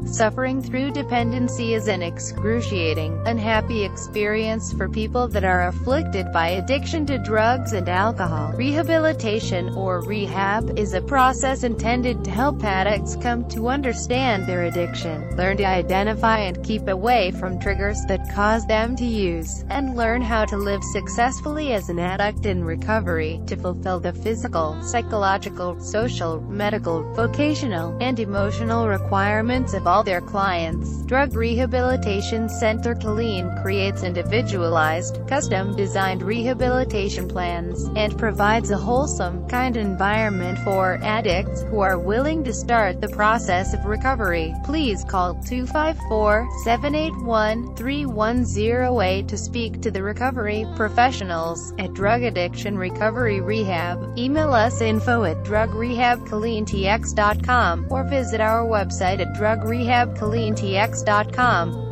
Suffering through dependency is an excruciating, unhappy experience for people that are afflicted by addiction to drugs and alcohol. Rehabilitation, or rehab, is a process intended to help addicts come to understand their addiction, learn to identify and keep away from triggers that cause them to use, and learn how to live successfully as an addict in recovery, to fulfill the physical, psychological, social, medical, vocational, and emotional requirements of all their clients. Drug Rehabilitation Center Killeen creates individualized, custom-designed rehabilitation plans, and provides a wholesome, kind environment for addicts who are willing to start the process of recovery. Please call 254-781-3108 to speak to the recovery professionals at Drug Addiction Recovery Rehab. Email us info@drugrehabkilleentx.com or visit our website at drugrehabkilleentx.com.